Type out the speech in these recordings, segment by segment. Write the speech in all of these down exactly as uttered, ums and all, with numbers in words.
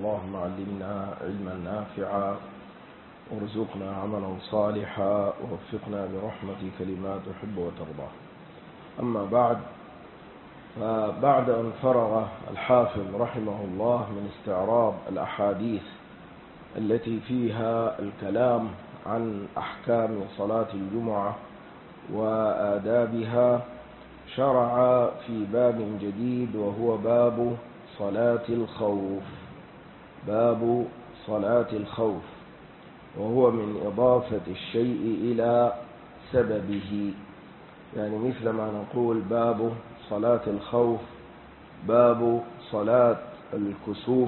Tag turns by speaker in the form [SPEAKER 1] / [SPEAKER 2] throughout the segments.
[SPEAKER 1] اللهم علمنا علما نافعا وارزقنا عملا صالحا ووفقنا برحمتك لما تحب وترضى. أما بعد، فبعد أن فرغ الحافظ رحمه الله من استعراض الأحاديث التي فيها الكلام عن أحكام صلاة الجمعة وآدابها، شرع في باب جديد وهو باب صلاة الخوف. باب صلاة الخوف، وهو من إضافة الشيء إلى سببه، يعني مثل ما نقول باب صلاة الخوف، باب صلاة الكسوف،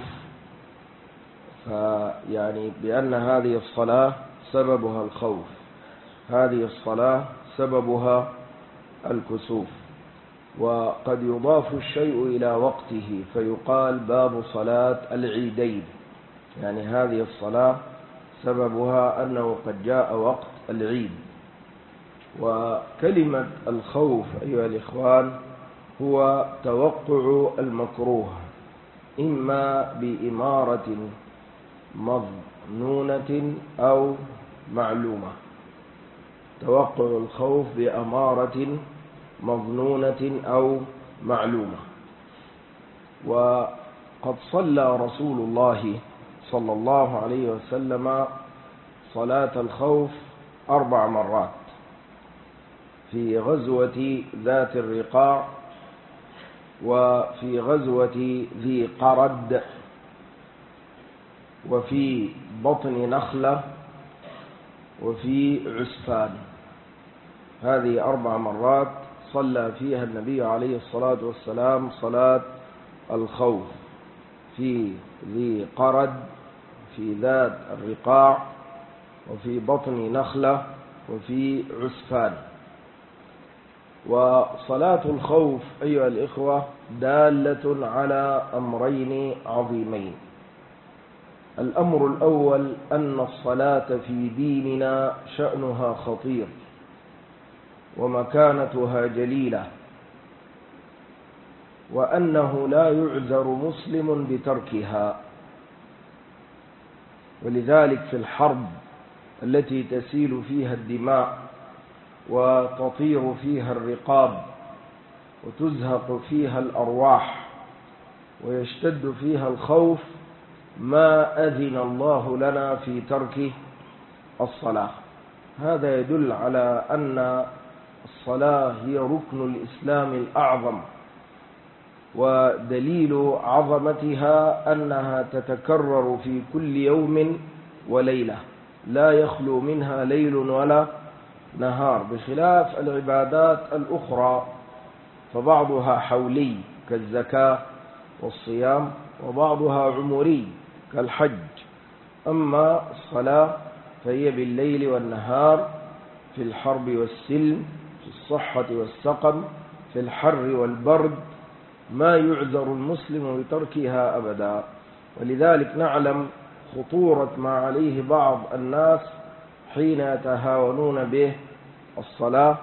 [SPEAKER 1] فيعني بأن هذه الصلاة سببها الخوف، هذه الصلاة سببها الكسوف. وقد يضاف الشيء إلى وقته فيقال باب صلاة العيدين، يعني هذه الصلاة سببها أنه قد جاء وقت العيد. وكلمة الخوف أيها الإخوان هو توقع المكروه، إما بإمارة مظنونة أو معلومة. توقع الخوف بأمارة مظنونة أو معلومة. وقد صلى رسول الله صلى الله عليه وسلم صلاة الخوف أربع مرات، في غزوة ذات الرقاع، وفي غزوة ذي قرد، وفي بطن نخلة، وفي عسفان. هذه أربع مرات صلى فيها النبي عليه الصلاة والسلام صلاة الخوف، في ذي قرد، في ذات الرقاع، وفي بطن نخلة، وفي عسفان. وصلاة الخوف أيها الإخوة دالة على أمرين عظيمين. الأمر الأول أن الصلاة في ديننا شأنها خطير ومكانتها جليلة، وأنه لا يعذر مسلم بتركها. ولذلك في الحرب التي تسيل فيها الدماء وتطير فيها الرقاب وتزهق فيها الأرواح ويشتد فيها الخوف، ما أذن الله لنا في ترك الصلاة. هذا يدل على أن الصلاة هي ركن الإسلام الأعظم، ودليل عظمتها أنها تتكرر في كل يوم وليلة، لا يخلو منها ليل ولا نهار، بخلاف العبادات الأخرى فبعضها حولي كالزكاة والصيام، وبعضها عمري كالحج. أما الصلاة فهي بالليل والنهار، في الحرب والسلم، في الصحة والسقم، في الحر والبرد، ما يعذر المسلم بتركها أبدا. ولذلك نعلم خطورة ما عليه بعض الناس حين يتهاونون به الصلاة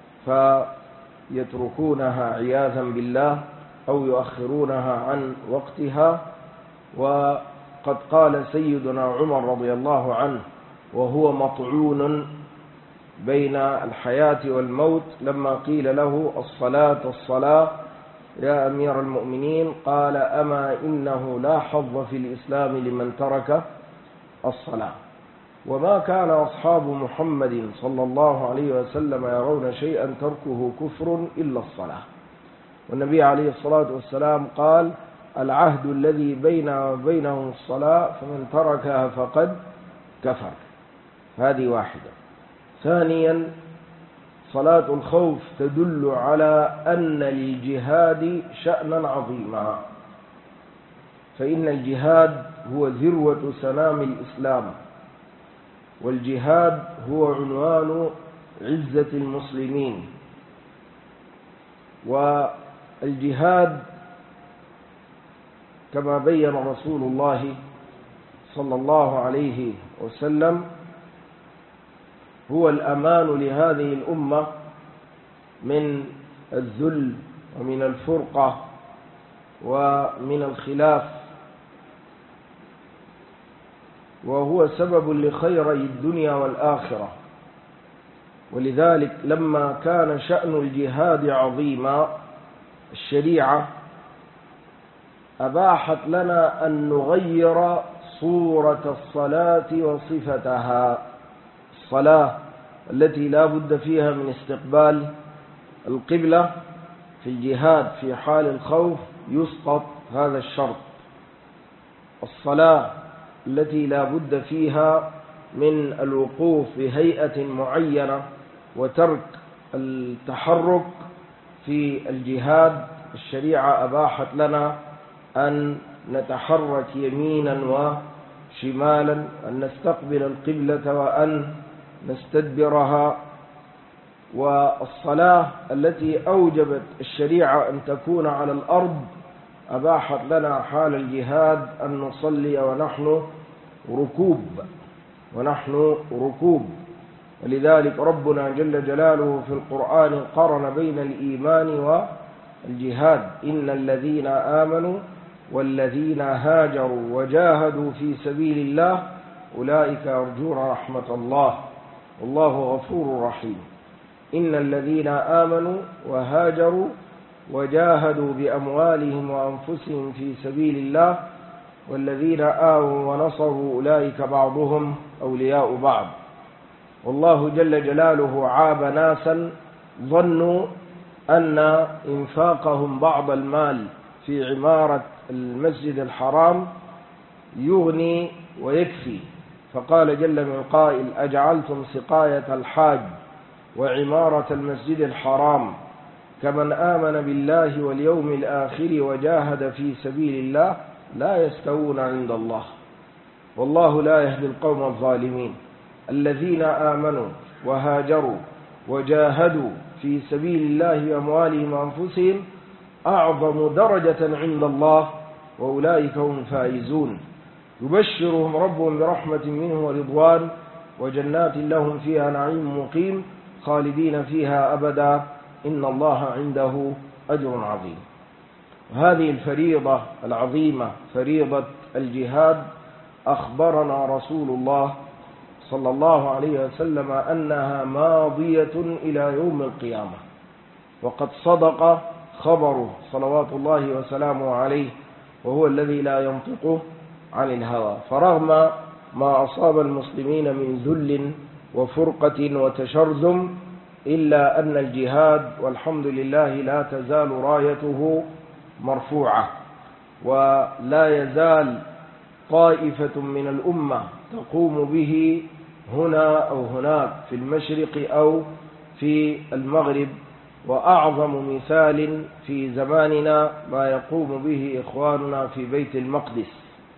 [SPEAKER 1] فيتركونها عياذا بالله أو يؤخرونها عن وقتها. وقد قال سيدنا عمر رضي الله عنه وهو مطعون بين الحياة والموت لما قيل له الصلاة الصلاة يا أمير المؤمنين، قال أما إنه لا حظ في الإسلام لمن ترك الصلاة. وما كان أصحاب محمد صلى الله عليه وسلم يرون شيئا تركه كفر إلا الصلاة. والنبي عليه الصلاة والسلام قال العهد الذي بيننا وبينهم الصلاة فمن تركها فقد كفر. هذه واحدة. ثانيا، صلاة الخوف تدل على أن للجهاد شأنا عظيما، فإن الجهاد هو ذروة سنام الإسلام، والجهاد هو عنوان عزة المسلمين. والجهاد كما بين رسول الله صلى الله عليه وسلم هو الأمان لهذه الأمة من الذل ومن الفرقة ومن الخلاف. وهو سبب لخيري الدنيا والآخرة. ولذلك لما كان شأن الجهاد عظيما الشريعة أباحت لنا أن نغير صورة الصلاة وصفتها. الصلاة التي لا بد فيها من استقبال القبلة في الجهاد في حال الخوف يسقط هذا الشرط. الصلاة التي لا بد فيها من الوقوف بهيئة معينة وترك التحرك في الجهاد الشريعة أباحت لنا أن نتحرك يمينا وشمالا، أن نستقبل القبلة وأن نستدبرها. والصلاة التي أوجبت الشريعة أن تكون على الأرض أباحت لنا حال الجهاد أن نصلي ونحن ركوب ونحن ركوب. ولذلك ربنا جل جلاله في القرآن قرن بين الإيمان والجهاد: إن الذين آمنوا والذين هاجروا وجاهدوا في سبيل الله أولئك يرجون رحمة الله والله غفور رحيم. إن الذين آمنوا وهاجروا وجاهدوا بأموالهم وأنفسهم في سبيل الله والذين آووا ونصروا أولئك بعضهم أولياء بعض. والله جل جلاله عاب ناسا ظنوا أن إنفاقهم بعض المال في عمارة المسجد الحرام يغني ويكفي، فقال جل من قائل: أجعلتم سقاية الحاج وعمارة المسجد الحرام كمن آمن بالله واليوم الآخر وجاهد في سبيل الله لا يستوون عند الله والله لا يهدي القوم الظالمين. الذين آمنوا وهاجروا وجاهدوا في سبيل الله بأموالهم وأنفسهم أعظم درجة عند الله وأولئك هم الفائزون. يبشرهم ربهم برحمة منه ورضوان وجنات لهم فيها نعيم مقيم خالدين فيها أبدا إن الله عنده أجر عظيم. وهذه الفريضة العظيمة فريضة الجهاد أخبرنا رسول الله صلى الله عليه وسلم أنها ماضية إلى يوم القيامة، وقد صدق خبره صلوات الله وسلامه عليه وهو الذي لا ينطق عن الهوى. فرغم ما أصاب المسلمين من ذل وفرقة وتشرذم إلا أن الجهاد والحمد لله لا تزال رايته مرفوعة، ولا يزال طائفة من الأمة تقوم به هنا أو هناك في المشرق أو في المغرب. وأعظم مثال في زماننا ما يقوم به إخواننا في بيت المقدس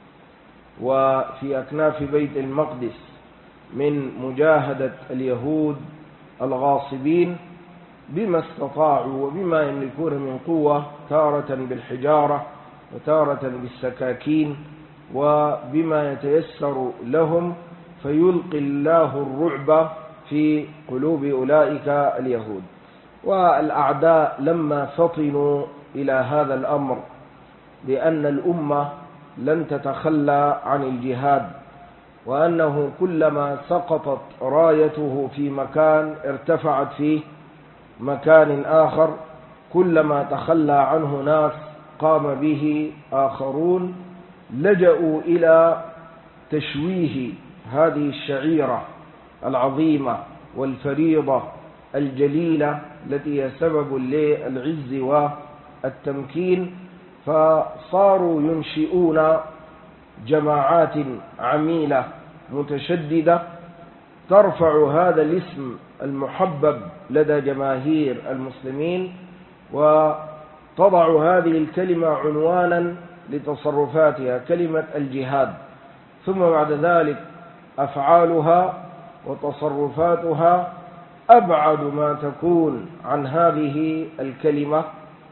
[SPEAKER 1] وفي أكناف بيت المقدس من مجاهدة اليهود الغاصبين بما استطاعوا وبما يملكون من قوة، تارة بالحجارة وتارة بالسكاكين وبما يتيسر لهم، فيلقي الله الرعب في قلوب أولئك اليهود. والأعداء لما فطنوا إلى هذا الأمر لأن الأمة لن تتخلى عن الجهاد، وأنه كلما سقطت رايته في مكان ارتفعت فيه مكان آخر، كلما تخلى عنه ناس قام به آخرون، لجأوا إلى تشويه هذه الشعيرة العظيمة والفريضة الجليلة التي هي سبب للعز والتمكين، فصاروا ينشئون جماعات عميلة متشددة ترفع هذا الاسم المحبب لدى جماهير المسلمين وتضع هذه الكلمة عنوانا لتصرفاتها، كلمة الجهاد، ثم بعد ذلك أفعالها وتصرفاتها أبعد ما تكون عن هذه الكلمة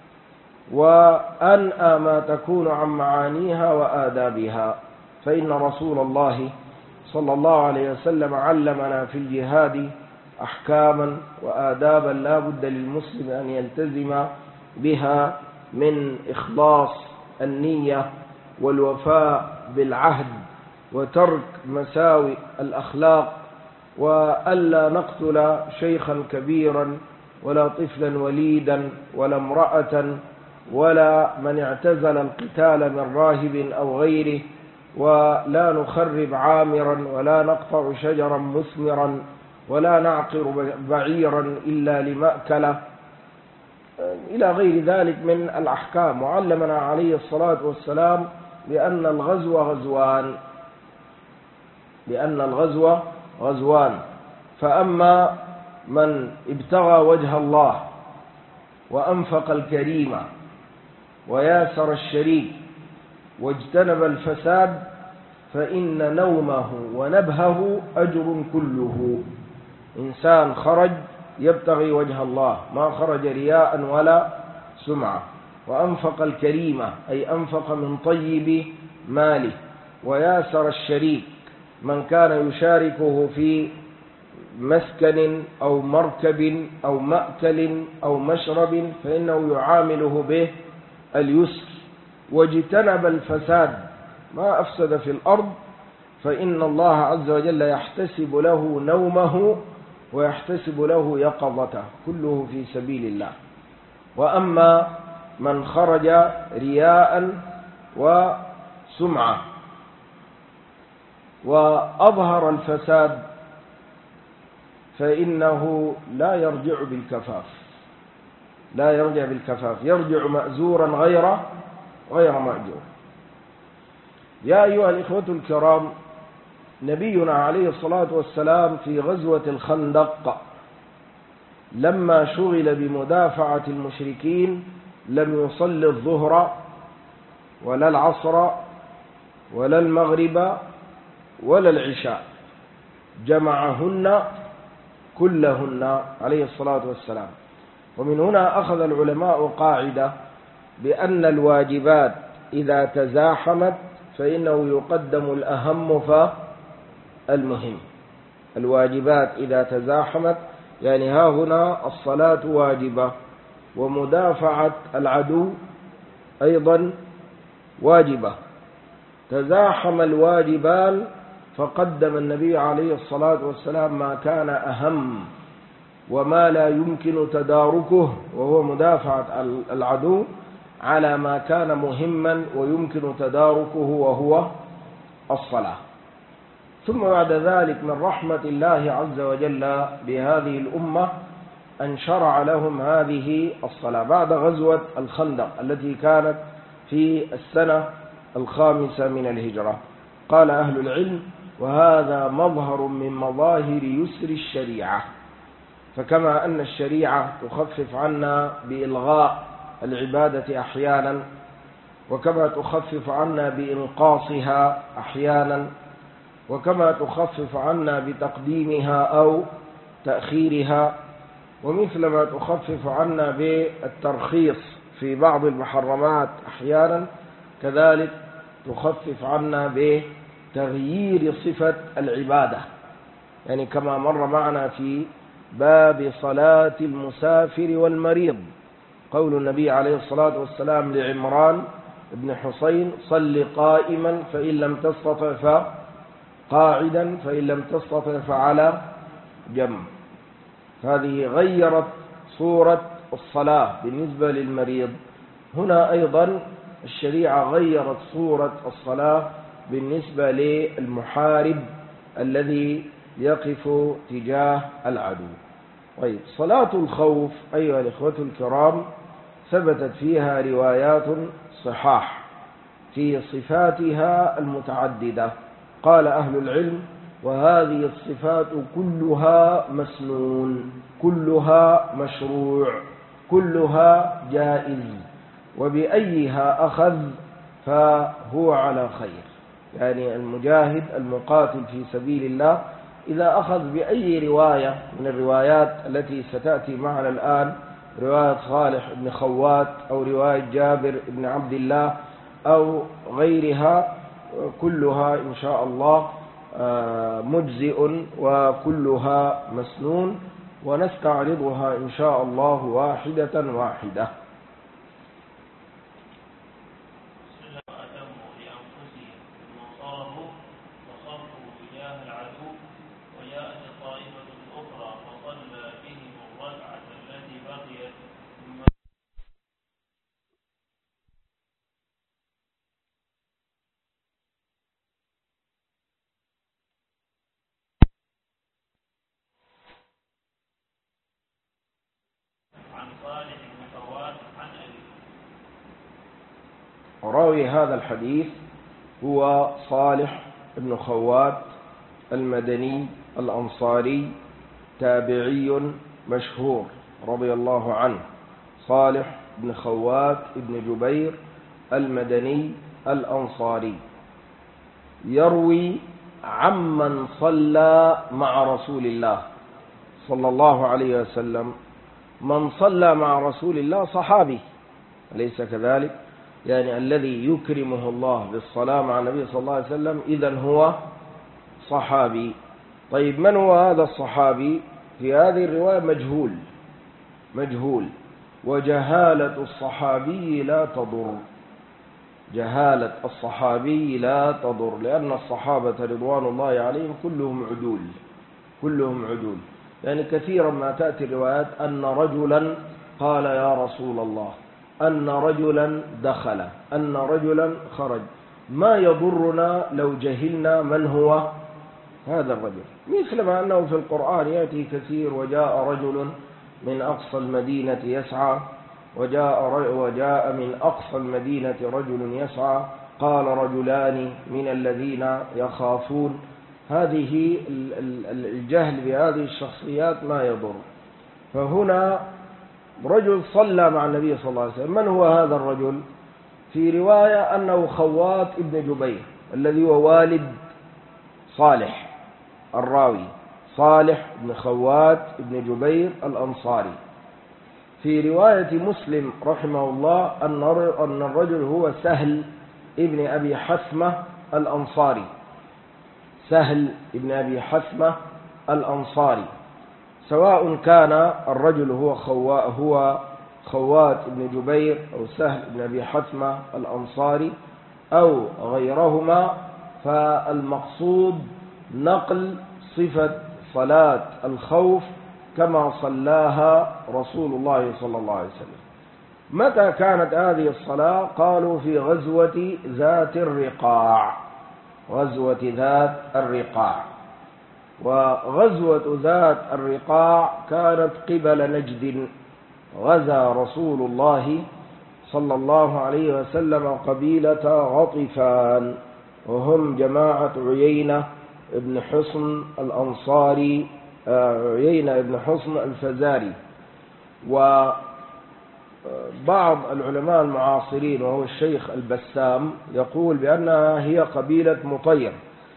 [SPEAKER 1] وأنأى ما تكون عن معانيها وآدابها. فإن رسول الله صلى الله عليه وسلم علمنا في الجهاد أحكاما وآدابا لا بد للمسلم أن يلتزم بها، من إخلاص النية والوفاء بالعهد وترك مساوئ الأخلاق، وألا نقتل شيخا كبيرا ولا طفلا وليدا ولا امرأة ولا من اعتزل القتال من راهب أو غيره، ولا نخرب عامرا ولا نقطع شجرا مثمرا ولا نعقر بعيرا إلا لمأكله، إلى غير ذلك من الأحكام. وعلمنا عليه الصلاة والسلام بأن الغزو غزوان بأن الغزو غزوان فأما من ابتغى وجه الله وأنفق الكريم وياسر الشريك واجتنب الفساد فإن نومه ونبهه أجر كله. إنسان خرج يبتغي وجه الله، ما خرج رياء ولا سمعة، وأنفق الكريمة أي أنفق من طيب ماله، وياسر الشريك من كان يشاركه في مسكن أو مركب أو مأكل أو مشرب فإنه يعامله به اليسر، واجتنب الفساد ما أفسد في الأرض فإن الله عز وجل يحتسب له نومه ويحتسب له يقظته، كله في سبيل الله. وأما من خرج رياء وسمعة وأظهر الفساد فإنه لا يرجع بالكفاف لا يرجع بالكفاف يرجع مأزورا غير غير مأجور. يا أيها الإخوة الكرام، نبينا عليه الصلاة والسلام في غزوة الخندق لما شغل بمدافعة المشركين لم يصلي الظهر ولا العصر ولا المغرب ولا العشاء، جمعهن كلهن عليه الصلاة والسلام. ومن هنا أخذ العلماء قاعدة بأن الواجبات إذا تزاحمت فإنه يقدم الأهم فالمهم. الواجبات إذا تزاحمت يعني ها هنا الصلاة واجبة ومدافعة العدو أيضا واجبة، تزاحم الواجبان فقدم النبي عليه الصلاة والسلام ما كان أهم وما لا يمكن تداركه وهو مدافعة العدو على ما كان مهما ويمكن تداركه وهو الصلاة. ثم بعد ذلك من رحمة الله عز وجل بهذه الأمة أن شرع لهم هذه الصلاة بعد غزوة الخندق التي كانت في السنة الخامسة من الهجرة. قال أهل العلم: وهذا مظهر من مظاهر يسر الشريعة، فكما أن الشريعة تخفف عنا بإلغاء العبادة أحيانا، وكما تخفف عنا بإنقاصها أحيانا، وكما تخفف عنا بتقديمها أو تأخيرها، ومثل ما تخفف عنا بالترخيص في بعض المحرمات أحيانا، كذلك تخفف عنا بتغيير صفة العبادة، يعني كما مر معنا في باب صلاة المسافر والمريض قول النبي عليه الصلاة والسلام لعمران بن حسين: صل قائما فإن لم تستطع فقاعدا فإن لم تستطع فعلى جنب. هذه غيرت صورة الصلاة بالنسبة للمريض. هنا أيضا الشريعة غيرت صورة الصلاة بالنسبة للمحارب الذي يقف تجاه العدو. طيب، صلاة الخوف أيها الإخوة الكرام ثبتت فيها روايات صحاح في صفاتها المتعددة. قال أهل العلم: وهذه الصفات كلها مسنون، كلها مشروع، كلها جائز، وبأيها أخذ فهو على خير. يعني المجاهد المقاتل في سبيل الله إذا أخذ بأي رواية من الروايات التي ستأتي معنا الآن، رواية صالح بن خوات أو رواية جابر بن عبد الله أو غيرها، كلها إن شاء الله مجزئ وكلها مسنون، ونستعرضها إن شاء الله واحدة واحدة. راوي هذا الحديث هو صالح بن خوات المدني الأنصاري، تابعي مشهور رضي الله عنه، صالح بن خوات بن جبير المدني الأنصاري، يروي عمن صلى مع رسول الله صلى الله عليه وسلم. من صلى مع رسول الله صحابي، أليس كذلك؟ يعني الذي يكرمه الله بالصلاة مع النبي صلى الله عليه وسلم إذن هو صحابي. طيب من هو هذا الصحابي؟ في هذه الرواية مجهول مجهول وجهالة الصحابي لا تضر، جهالة الصحابي لا تضر، لأن الصحابة رضوان الله عليهم كلهم عدول كلهم عدول. يعني كثيرا ما تأتي الروايات أن رجلا قال يا رسول الله، أن رجلا دخل، أن رجلا خرج. ما يضرنا لو جهلنا من هو هذا الرجل، مثل ما أنه في القرآن يأتي كثير وجاء رجل من أقصى المدينة يسعى، وجاء, وجاء من أقصى المدينة رجل يسعى، قال رجلان من الذين يخافون. هذه الجهل بهذه الشخصيات ما يضر. فهنا رجل صلى مع النبي صلى الله عليه وسلم. من هو هذا الرجل؟ في رواية أنه خوات ابن جبير الذي هو والد صالح الراوي، صالح بن خوات ابن جبير الأنصاري. في رواية مسلم رحمه الله أن الرجل هو سهل ابن أبي حثمة الأنصاري، سهل ابن أبي حثمة الأنصاري، سواء كان الرجل هو خوا هو خوات ابن جبير أو سهل ابن أبي حثمة الأنصاري أو غيرهما، فالمقصود نقل صفة صلاة الخوف كما صلاها رسول الله صلى الله عليه وسلم. متى كانت هذه الصلاة؟ قالوا في غزوة ذات الرقاع، غزوة ذات الرقاع. وغزوة ذات الرقاع كانت قبل نجد، غزا رسول الله صلى الله عليه وسلم قبيلة غطفان، وهم جماعة عيينة ابن حصن الأنصاري، عيينة ابن حصن الفزاري. وبعض العلماء المعاصرين وهو الشيخ البسام يقول بأنها هي قبيلة مطير.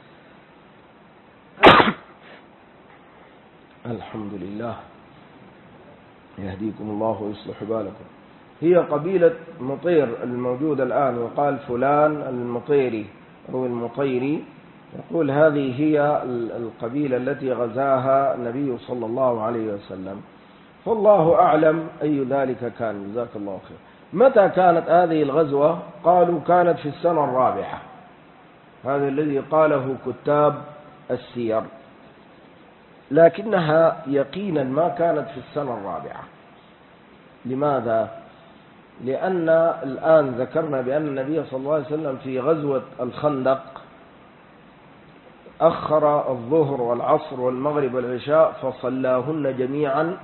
[SPEAKER 1] الحمد لله، يهديكم الله ويصلح بالكم. هي قبيلة مطير الموجودة الآن، وقال فلان المطيري أو المطيري، يقول هذه هي القبيلة التي غزاها النبي صلى الله عليه وسلم. فالله أعلم أي ذلك كان. جزاك الله خير. متى كانت هذه الغزوة؟ قالوا كانت في السنة الرابعة، هذا الذي قاله كتاب السير، لكنها يقينا ما كانت في السنة الرابعة. لماذا؟ لأن الآن ذكرنا بأن النبي صلى الله عليه وسلم في غزوة الخندق أخر الظهر والعصر والمغرب والعشاء فصلاهن جميعا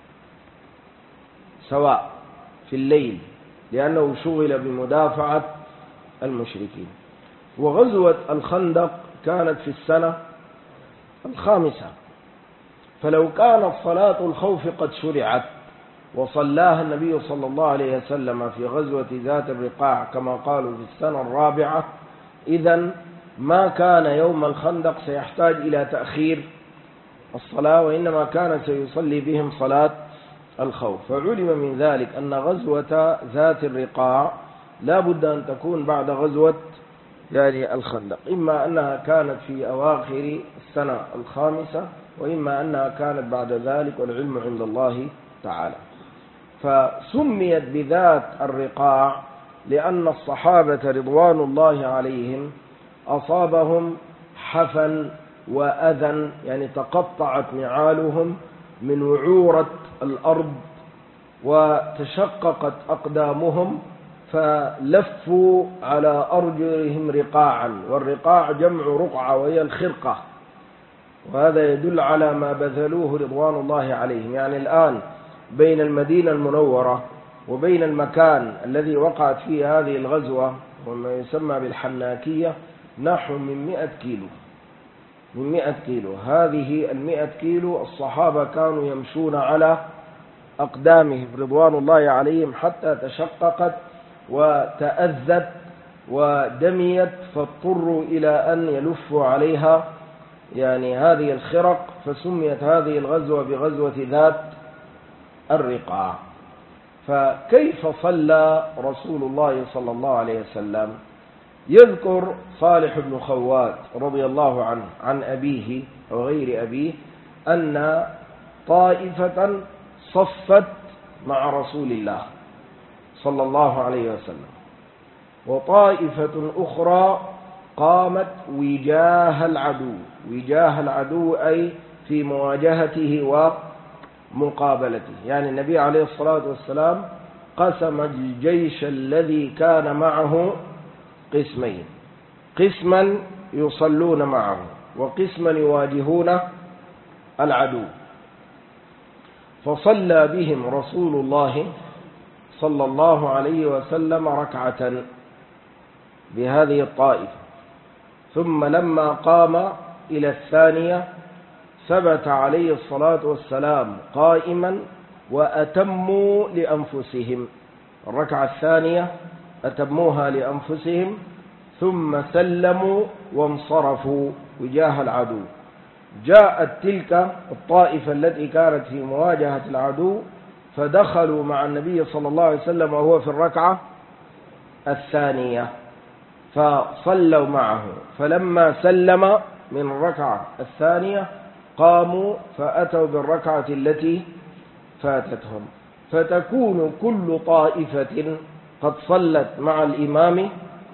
[SPEAKER 1] سواء في الليل، لأنه شغل بمدافعة المشركين. وغزوة الخندق كانت في السنة الخامسة، فلو كانت صلاة الخوف قد شرعت وصلاها النبي صلى الله عليه وسلم في غزوة ذات الرقاع كما قالوا في السنة الرابعة، إذن ما كان يوم الخندق سيحتاج إلى تأخير الصلاة، وإنما كان سيصلي بهم صلاة الخوف. فعلم من ذلك أن غزوة ذات الرقاع لا بد أن تكون بعد غزوة يعني الخندق، إما أنها كانت في أواخر السنة الخامسة، وإما أنها كانت بعد ذلك، والعلم عند الله تعالى. فسميت بذات الرقاع لأن الصحابة رضوان الله عليهم أصابهم حفن وأذى، يعني تقطعت نعالهم من وعورة الأرض وتشققت أقدامهم، فلفوا على أرجلهم رقاعا، والرقاع جمع رقعة وهي الخرقة، وهذا يدل على ما بذلوه رضوان الله عليهم. يعني الآن بين المدينة المنورة وبين المكان الذي وقعت فيه هذه الغزوة وما يسمى بالحناكية نحو من مئة كيلو من مئة كيلو. هذه المئة كيلو الصحابة كانوا يمشون على أقدامهم رضوان الله عليهم حتى تشققت وتأذت ودميت، فاضطروا إلى أن يلفوا عليها يعني هذه الخرق، فسميت هذه الغزوة بغزوة ذات الرقاع. فكيف صلى رسول الله صلى الله عليه وسلم؟ يذكر صالح بن خوات رضي الله عنه عن أبيه أو غير أبيه أن طائفة صفت مع رسول الله صلى الله عليه وسلم، وطائفة أخرى قامت وجاه العدو. وجاه العدو أي في مواجهته ومقابلته، يعني النبي عليه الصلاة والسلام قسم الجيش الذي كان معه قسمين، قسما يصلون معه وقسما يواجهون العدو. فصلى بهم رسول الله صلى الله عليه وسلم ركعة بهذه الطائفة، ثم لما قام إلى الثانية ثبت عليه الصلاة والسلام قائما وأتموا لأنفسهم. الركعة الثانية أتموها لأنفسهم ثم سلموا وانصرفوا وجاه العدو. جاءت تلك الطائفة التي كانت في مواجهة العدو فدخلوا مع النبي صلى الله عليه وسلم وهو في الركعة الثانية فصلوا معه، فلما سلم من الركعة الثانية قاموا فأتوا بالركعة التي فاتتهم، فتكون كل طائفة قد صلت مع الإمام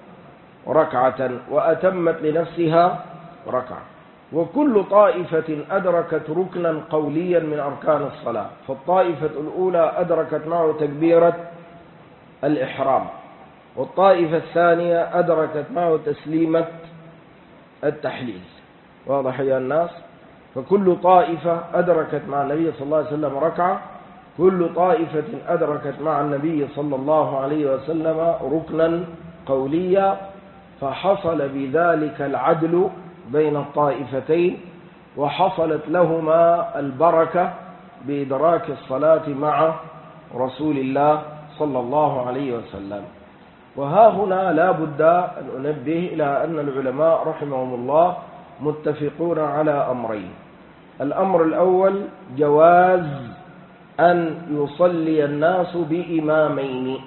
[SPEAKER 1] ركعة وأتمت لنفسها ركعة، وكل طائفة أدركت ركنا قوليا من أركان الصلاة. فالطائفة الأولى أدركت معه تكبيرة الإحرام، والطائفة الثانية أدركت معه تسليمة التحليل. واضح يا الناس؟ فكل طائفة أدركت مع النبي صلى الله عليه وسلم ركعة، كل طائفة أدركت مع النبي صلى الله عليه وسلم ركنا قوليا، فحصل بذلك العدل بين الطائفتين، وحصلت لهما البركة بإدراك الصلاة مع رسول الله صلى الله عليه وسلم. وها هنا لا بد أن أنبه إلى أن العلماء رحمهم الله متفقون على أمرين. الأمر الأول جواز أن يصلي الناس بإمامين،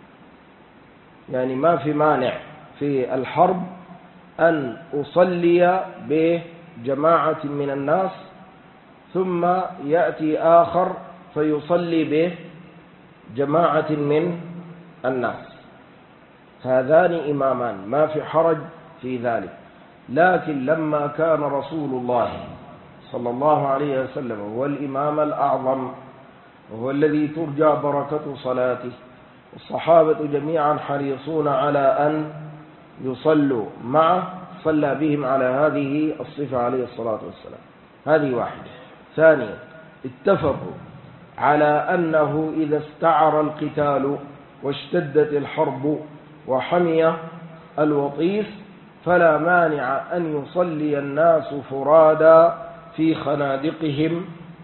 [SPEAKER 1] يعني ما في مانع في الحرب أن أصلي بجماعة من الناس ثم يأتي آخر فيصلي بجماعة من الناس، هذان إمامان ما في حرج في ذلك. لكن لما كان رسول الله صلى الله عليه وسلم هو الإمام الأعظم وهو الذي ترجى بركة صلاته، الصحابة جميعا حريصون على أن يصلوا معه، صلى بهم على هذه الصفة عليه الصلاة والسلام. هذه واحدة. ثانيا اتفقوا على أنه إذا استعر القتال واشتدت الحرب وحمي الوطيس فلا مانع أن يصلي الناس فرادا في خنادقهم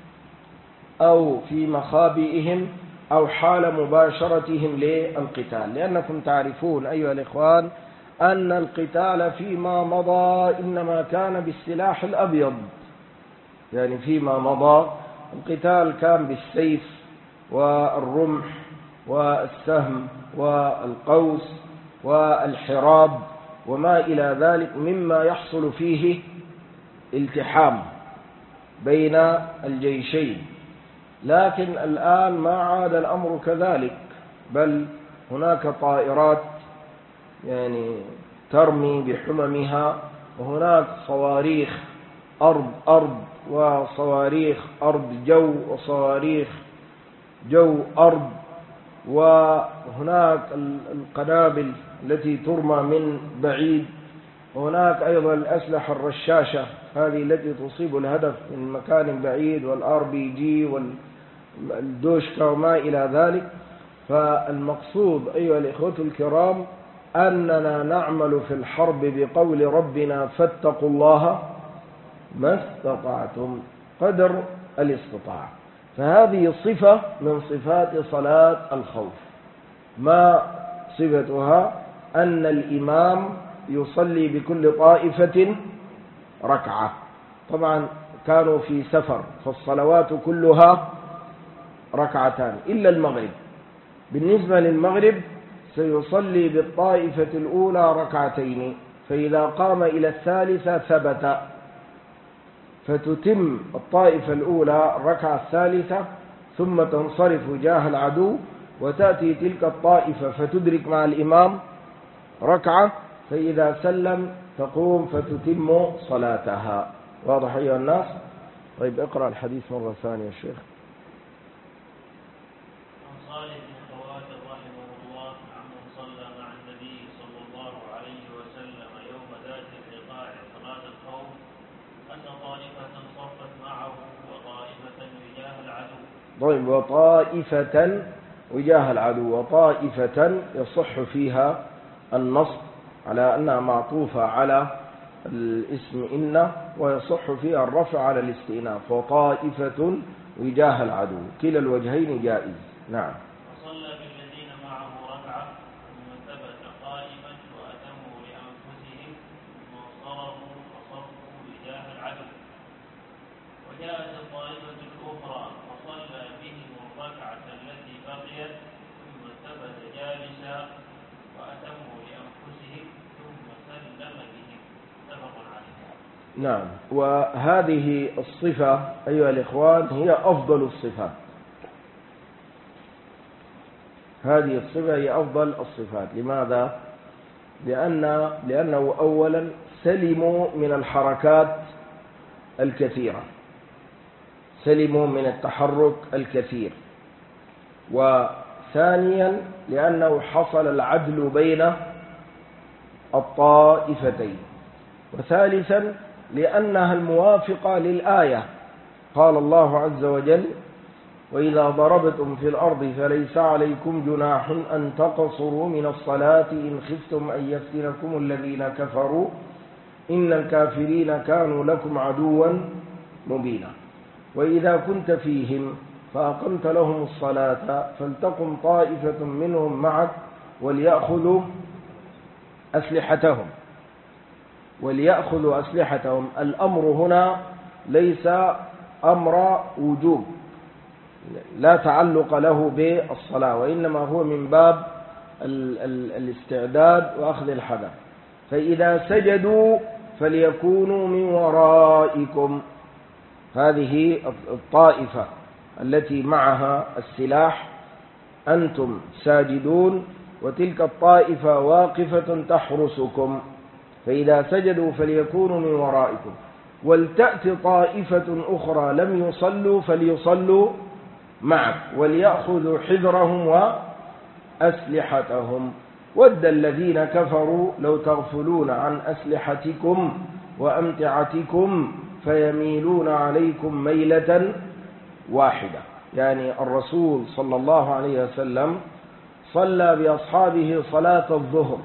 [SPEAKER 1] أو في مخابئهم أو حال مباشرتهم للقتال، لأنكم تعرفون أيها الإخوان أن القتال فيما مضى إنما كان بالسلاح الأبيض، يعني فيما مضى القتال كان بالسيف والرمح والسهم والقوس والحراب وما إلى ذلك مما يحصل فيه التحام بين الجيشين. لكن الآن ما عاد الأمر كذلك، بل هناك طائرات يعني ترمي بحممها، وهناك صواريخ أرض أرض وصواريخ أرض جو وصواريخ جو أرض، وهناك القنابل التي ترمى من بعيد، وهناك أيضا الأسلحة الرشاشة هذه التي تصيب الهدف من مكان بعيد، والآر بي جي والدوشكا وما إلى ذلك. فالمقصود أيها الإخوة الكرام أننا نعمل في الحرب بقول ربنا فاتقوا الله ما استطعتم قدر الاستطاعة. فهذه صفة من صفات صلاة الخوف. ما صفتها؟ أن الإمام يصلي بكل طائفة ركعة. طبعا كانوا في سفر فالصلوات كلها ركعتان إلا المغرب. بالنسبة للمغرب سيصلي بالطائفة الأولى ركعتين، فإذا قام إلى الثالثة ثبت، فتتم الطائفة الأولى الركعة الثالثة ثم تنصرف وجاه العدو، وتأتي تلك الطائفة فتدرك مع الإمام ركعة، فإذا سلم تقوم فتتم صلاتها. واضح أيها الناس؟ طيب اقرأ الحديث مرة ثانية يا شيخ. طيب وطائفة وجاه العدو، وطائفة يصح فيها النصب على أنها معطوفة على الاسم إن، ويصح فيها الرفع على الاستئناف، وطائفة وجاه العدو، كلا الوجهين جائز. نعم.
[SPEAKER 2] وصلى بالذين معه ركعة ثم ثبت قائما وأتموا لأنفسهم ثم انصرفوا وصفوا وجاه العدو، وجاءت الطائفة الأخرى وصلى بهم الركعة التي بقيت ثم ثبت جالسا وأتموا لأنفسهم ثم سلم بهم. متفق عليه.
[SPEAKER 1] نعم. وهذه الصفة أيها الإخوان هي أفضل الصفات. هذه الصفة هي أفضل الصفات. لماذا؟ لأن لأنه أولا سلموا من الحركات الكثيرة، سلموا من التحرك الكثير، وثانيا لأنه حصل العدل بين الطائفتين، وثالثا لأنها الموافقة للآية. قال الله عز وجل: وإذا ضربتم في الأرض فليس عليكم جناح أن تقصروا من الصلاة إن خفتم أن يفتنكم الذين كفروا إن الكافرين كانوا لكم عدوا مبينا. وإذا كنت فيهم فأقمت لهم الصلاة فلتقم طائفة منهم معك وليأخذوا أسلحتهم وليأخذوا أسلحتهم. الأمر هنا ليس أمر وجوب، لا تعلق له بالصلاة، وإنما هو من باب ال ال الاستعداد وأخذ الحذر. فإذا سجدوا فليكونوا من ورائكم، هذه الطائفة التي معها السلاح، أنتم ساجدون وتلك الطائفة واقفة تحرسكم، فإذا سجدوا فليكونوا من ورائكم. ولتأتي طائفة أخرى لم يصلوا فليصلوا معك وليأخذوا حذرهم وأسلحتهم. ود الذين كفروا لو تغفلون عن أسلحتكم وأمتعتكم فيميلون عليكم ميلة واحدة. يعني الرسول صلى الله عليه وسلم صلى بأصحابه صلاة الظهر،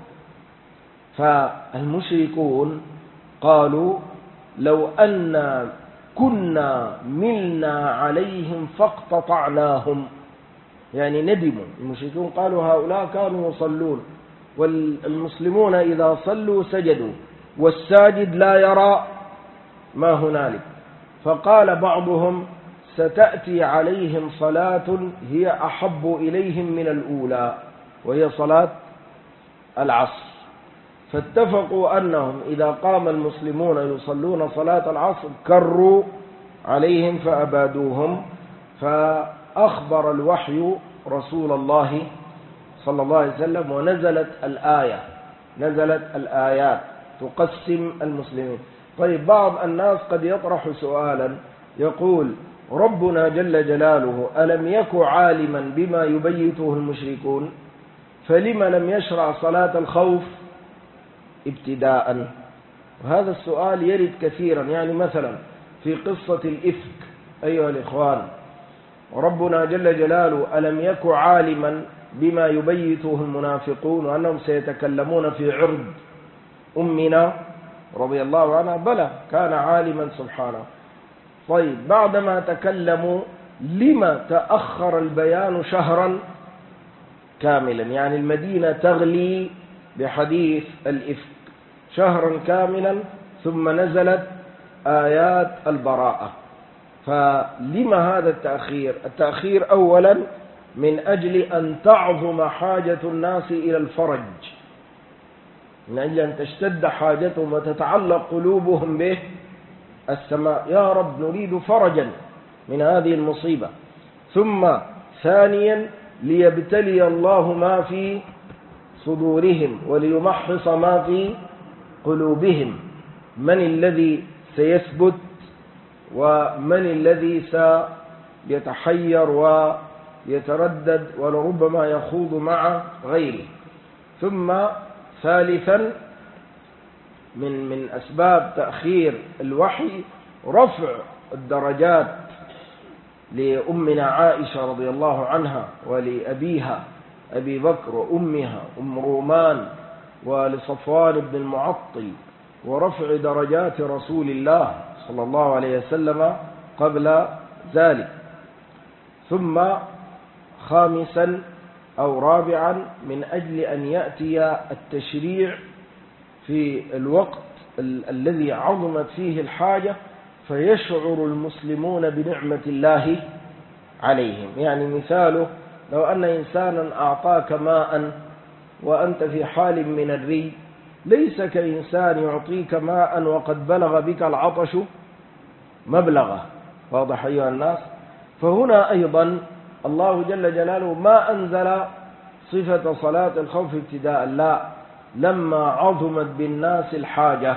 [SPEAKER 1] فالمشركون قالوا: لو أن كنا ملنا عليهم فاقتطعناهم، يعني ندموا. المشركون قالوا هؤلاء كانوا يصلون، والمسلمون إذا صلوا سجدوا، والساجد لا يرى ما هنالك. فقال بعضهم: ستأتي عليهم صلاة هي أحب إليهم من الأولى، وهي صلاة العصر. فاتفقوا أنهم إذا قام المسلمون يصلون صلاة العصر كروا عليهم فأبادوهم، فأخبر الوحي رسول الله صلى الله عليه وسلم، ونزلت الآية نزلت الآيات تقسم المسلمين. طيب بعض الناس قد يطرح سؤالا يقول: ربنا جل جلاله ألم يك عالما بما يبيته المشركون، فلما لم يشرع صلاة الخوف ابتداء؟ وهذا السؤال يرد كثيرا. يعني مثلا في قصة الإفك أيها الإخوان، ربنا جل جلاله ألم يك عالما بما يبيته المنافقون وأنهم سيتكلمون في عرض أمنا رضي الله عنها، بلى كان عالما سبحانه. طيب بعدما تكلموا لما تأخر البيان شهرا كاملا؟ يعني المدينة تغلي بحديث الإفك شهرا كاملا ثم نزلت آيات البراءة، فلما هذا التأخير؟ التأخير أولا من أجل أن تعظم حاجة الناس إلى الفرج، من أجل أن تشتد حاجتهم وتتعلق قلوبهم به السماء، يا رب نريد فرجا من هذه المصيبة. ثم ثانيا ليبتلي الله ما في صدورهم وليمحص ما في قلوبهم، من الذي سيثبت ومن الذي سيتحير ويتردد ولربما يخوض مع غيره. ثم ثالثا من من أسباب تأخير الوحي رفع الدرجات لأمنا عائشة رضي الله عنها ولأبيها أبي بكر وأمها أم رومان ولصفوان بن المعطل، ورفع درجات رسول الله صلى الله عليه وسلم قبل ذلك. ثم خامسا أو رابعا من أجل أن يأتي التشريع في الوقت ال الذي عظمت فيه الحاجة فيشعر المسلمون بنعمة الله عليهم. يعني مثاله لو أن إنسانا أعطاك ماء وأنت في حال من الري، ليس كإنسان يعطيك ماء وقد بلغ بك العطش مبلغه. واضح أيها الناس؟ فهنا أيضا الله جل جلاله ما أنزل صفة صلاة الخوف ابتداء، لا، لما عظمت بالناس الحاجة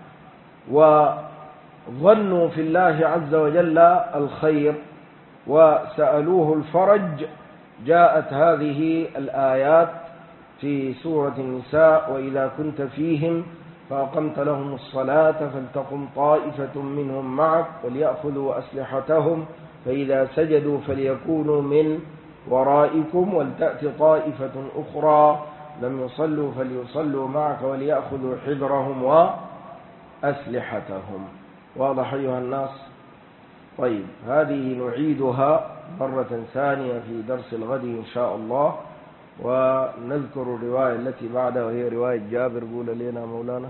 [SPEAKER 1] وظنوا في الله عز وجل الخير وسألوه الفرج، جاءت هذه الآيات في سورة النساء: وإذا كنت فيهم فأقمت لهم الصلاة فلتقم طائفة منهم معك وليأخذوا أسلحتهم فإذا سجدوا فليكونوا من ورائكم ولتأت طائفة أخرى لم يصلوا فليصلوا معك وليأخذوا حذرهم وأسلحتهم. واضح أيها الناس؟ طيب هذه نعيدها مرة ثانية في درس الغد إن شاء الله، ونذكر الرواية التي بعدها وهي رواية جابر. قول لنا مولانا.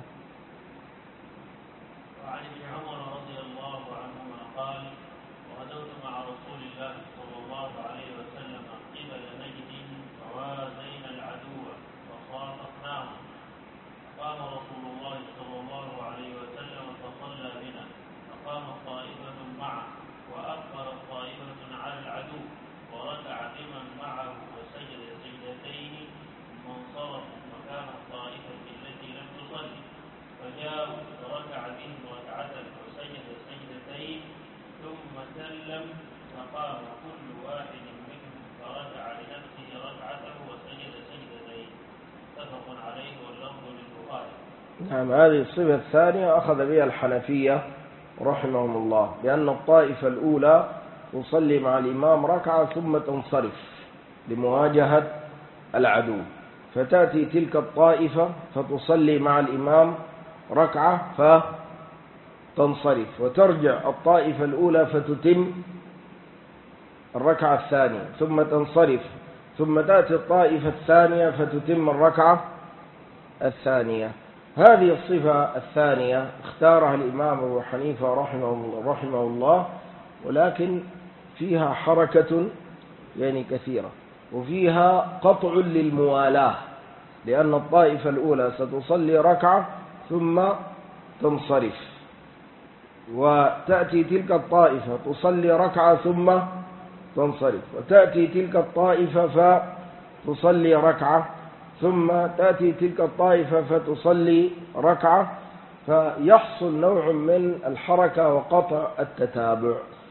[SPEAKER 2] وعن ابن عمر رضي الله عنهما قال: وغدوت مع رسول الله صلى الله عليه وسلم قبل نجد فوازينا العدو وخاطفناه، قام رسول الله صلى الله عليه وسلم فصلى بنا، فقامت طائفة معه وأقبلت طائفة على العدو وركع بمن معه وسجد سجدتين ثم انصرفوا مكان الطائفة التي لم تصلي، فجاءوا فركع بهم ركعة وسجد سجدتين ثم سلم، فقام كل واحد منهم فركع لنفسه ركعته وسجد سجدتين. متفق عليه واللفظ للبخاري.
[SPEAKER 1] نعم، هذه الصفة الثانية أخذ بها الحنفية رحمهم الله، لأن الطائفة الأولى تصلي مع الإمام ركعة ثم تنصرف لمواجهة العدو، فتأتي تلك الطائفة فتصلي مع الإمام ركعة فتنصرف، وترجع الطائفة الأولى فتتم الركعة الثانية ثم تنصرف، ثم تأتي الطائفة الثانية فتتم الركعة الثانية. هذه الصفة الثانية اختارها الإمام أبو حنيفة رحمه, رحمه الله، ولكن فيها حركة يعني كثيرة، وفيها قطع للموالاة، لأن الطائفة الأولى ستصلي ركعة ثم تنصرف، وتأتي تلك الطائفة تصلي ركعة ثم تنصرف، وتأتي تلك الطائفة فتصلي ركعة ثم تأتي تلك الطائفة فتصلي ركعة، فيحصل نوع من الحركة وقطع التتابع.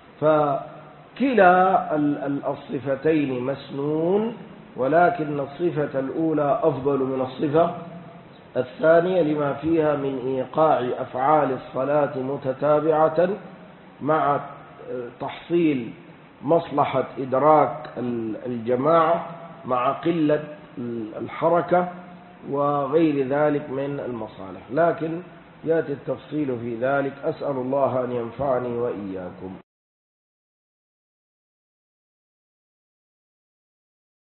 [SPEAKER 1] فكلا الصفتين مسنون، ولكن الصفة الأولى أفضل من الصفة الثانية لما فيها من إيقاع أفعال الصلاة متتابعة مع تحصيل مصلحة إدراك الجماعة مع قلة الحركة وغير ذلك من المصالح، لكن يأتي التفصيل في ذلك. أسأل الله أن ينفعني وإياكم.